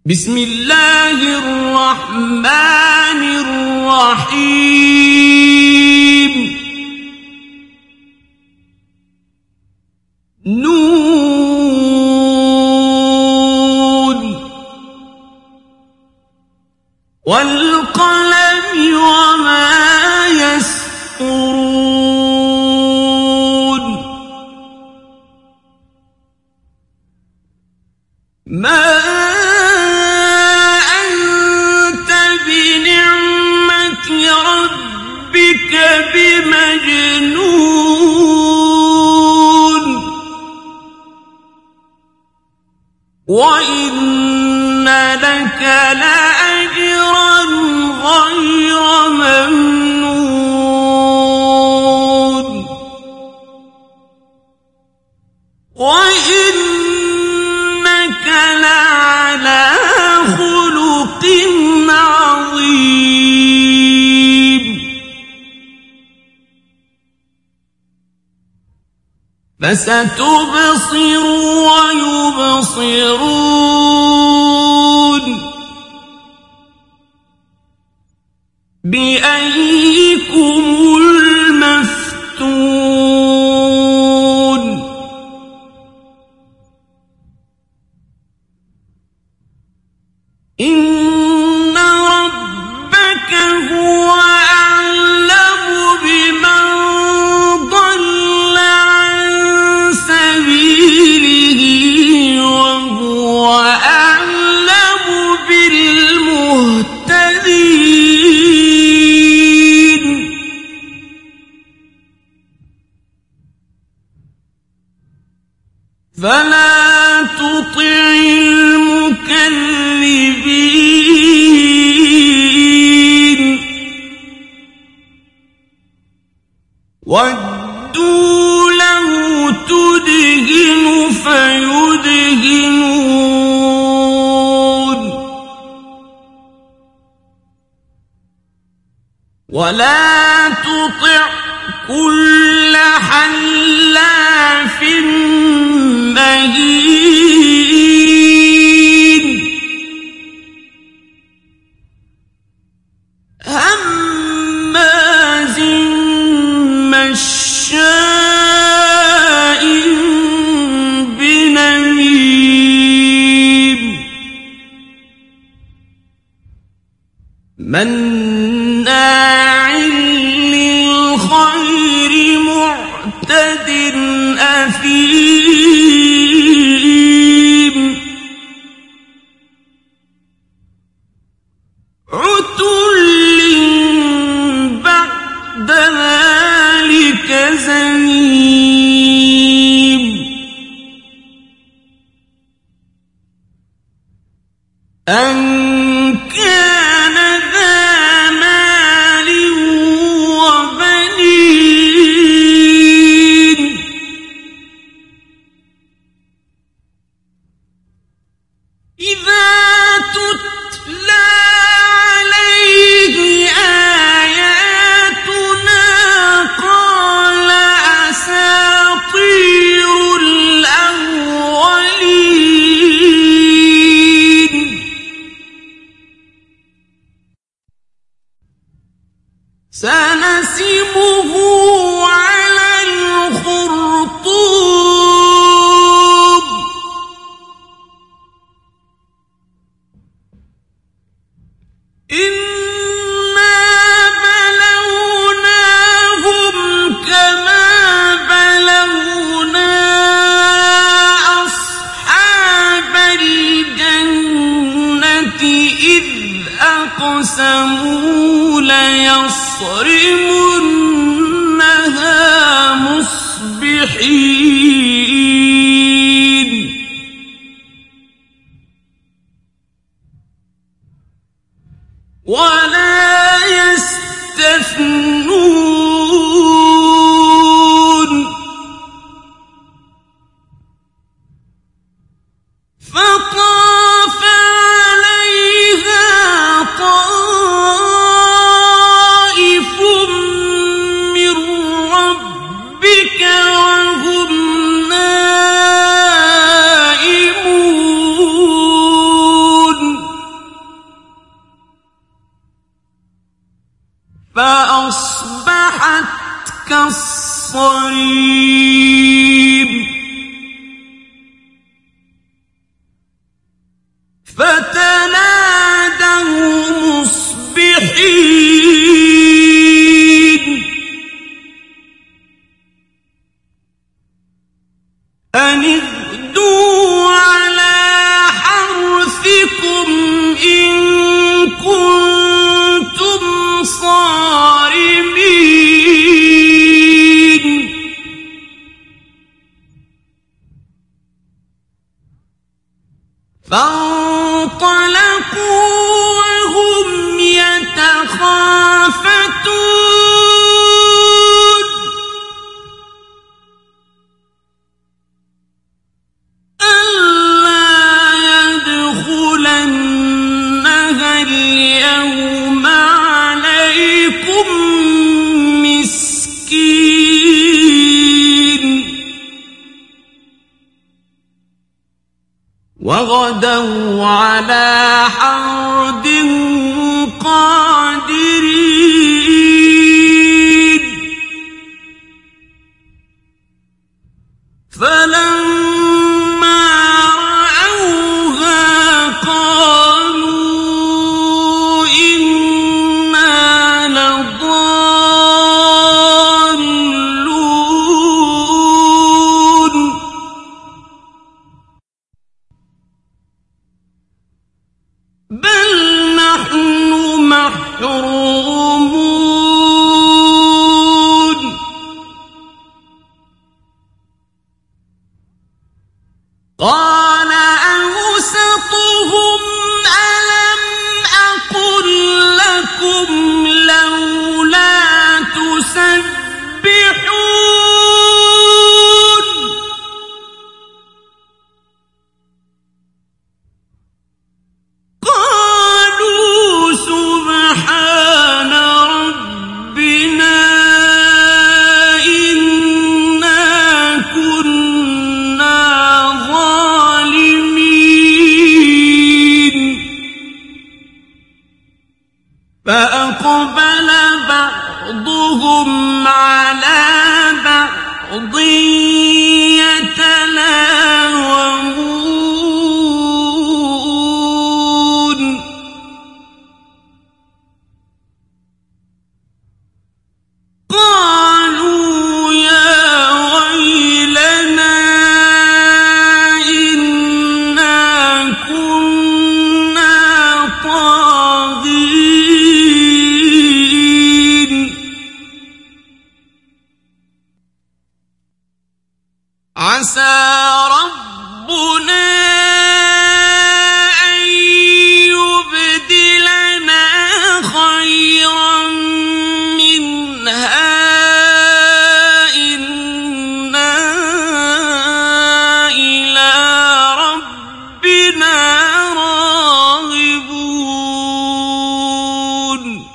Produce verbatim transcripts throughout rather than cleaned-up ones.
بسم الله الرحمن الرحيم. نون والقلم وما يسطرون. ما بمجنون وإن لك لأجرا غير ممنون وإنك لعلى خلق عظيم. فستبصر ويبصرون بأيكم المفتون. إن ربك هو أعلم بمن ضل عن سبيله وهو أعلم بالمهتدين. فلا تطع المكذبين ودوا له تدهن فيدهنون ولا تطع كل حلاف مهين هماز مشاء بنميم مناع للخير معتد أثيم عتل بعد ذلك زنيم أن كان ذا مال وبنين إذا تتلى عليه آياتنا قال أساطير الأولين. سنسمه على الخرطوم إنا بلوناهم كما بلونا أصحاب الجنة إذ أقسموا ليصرمنها مصبحين ولا يستثنون فطاف عليها طائف من ربك وهم نائمون فأصبحت كالصريم فتنادوا مصبحين أن اغدوا على حرثكم إن كنتم صارمين فانطلقوا وهم يتخافتون ألا يدخلنها اليوم عليكم مسكين وغدوا على حرد قادرين فلما رأوها قالوا إنا لضالون بل نحن محرومون قال أوسطهم ألم أقل لكم لولا تسبحون قالوا سبحان ربنا إنا كنا ظالمين فأقبل بعضهم على بعض يتلاومون قالوا يا ويلنا إنا كنا طاغين عسى ربنا أن يبدلنا خيرا منها إنا إلى ربنا راغبون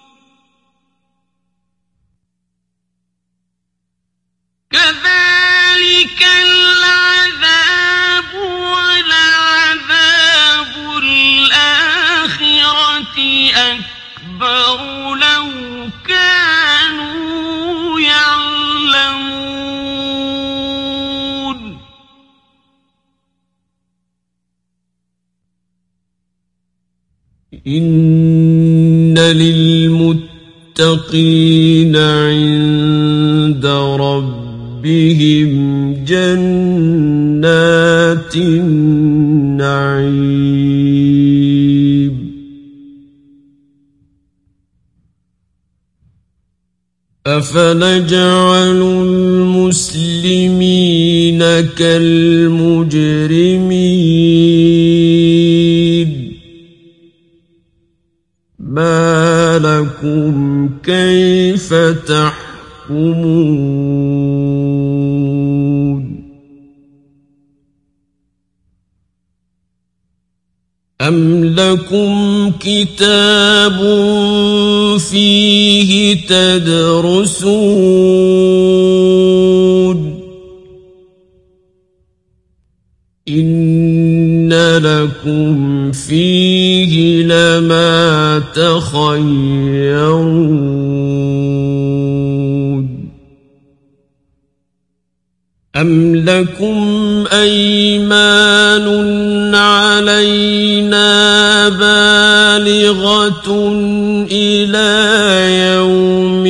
كذلك العذاب ولعذاب الآخرة أكبر لو كانوا يعلمون إن للمتقين عند ربهم جنات النعيم أفنجعل المسلمين كالمجرمين ما لكم كيف تحكمون أم لكم كتاب فيه تدرسون إن لكم فيه لما تخيرون أم لكم أيمان علينا بالغة إلى يوم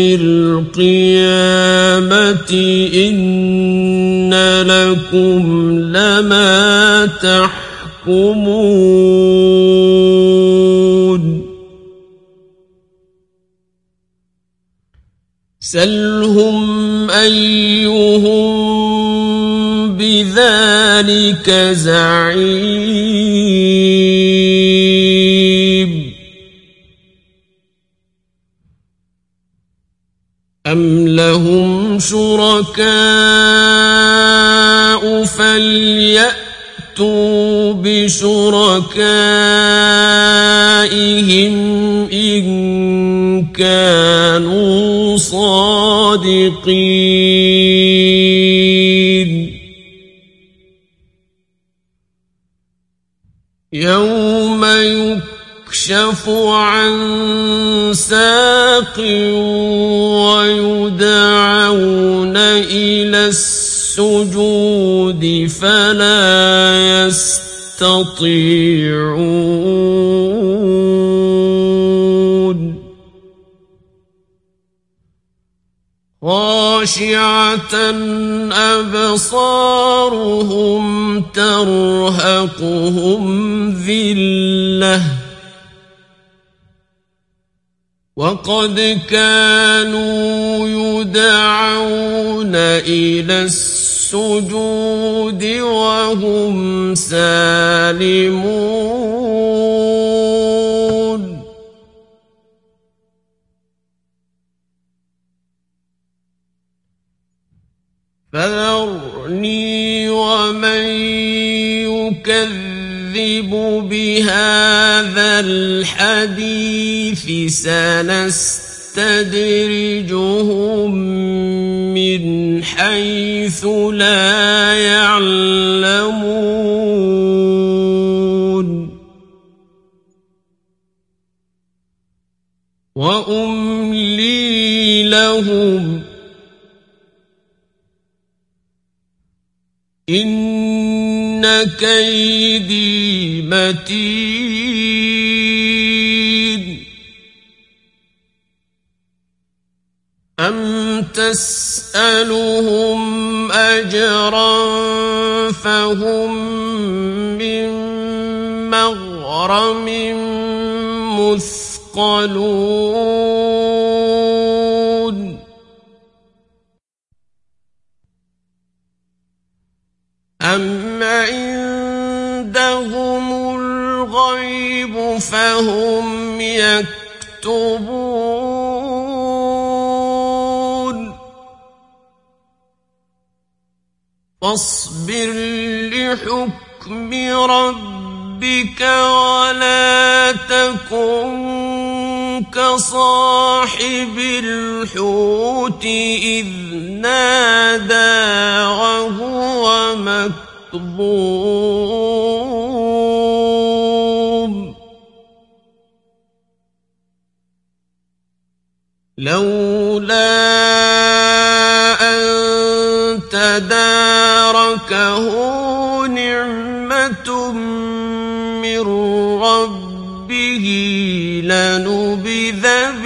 القيامة إن لكم لما تحكمون سلهم أيهم بذلك زعيم أم لهم شركاء فليأتوا بشركائهم إن كانوا صادقين يوم يكشف عن ساق ويدعون إلى السجود فلا يستطيعون خاشعة أبصارهم ترهقهم ذلة وقد كانوا يدعون إلى السجود وهم سالمون فذرني ومن يكذب بهذا الحديث سنستدرجهم من حيث لا يعلمون وأملي لهم إن كيدي متين أم تسألهم أجرا فهم من مغرم مثقلون أم عندهم الغيب فهم يكتبون فاصبر لحكم ربك ولا تكن كصاحب الحوت إذ نادى وهو مكظوم لولا أن تداركه نعمة من ربه لنبذ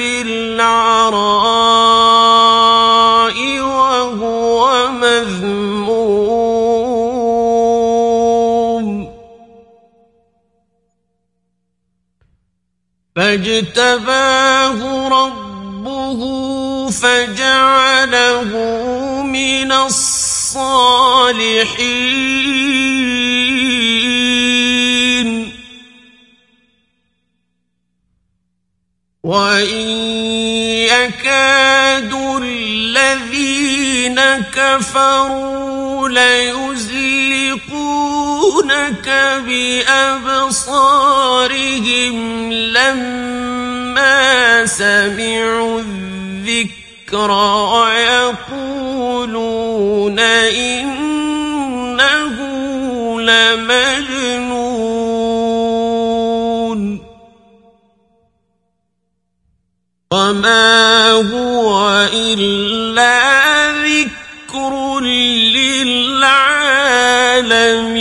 بالعراء وهو مذموم فاجتباه ربه فجعله من الصالحين وإن يكاد الذين كفروا ليزلقونك بأبصارهم لما سمعوا الذكر ويقولون إنه لمجنون وما هو إلا ذكر للعالمين لم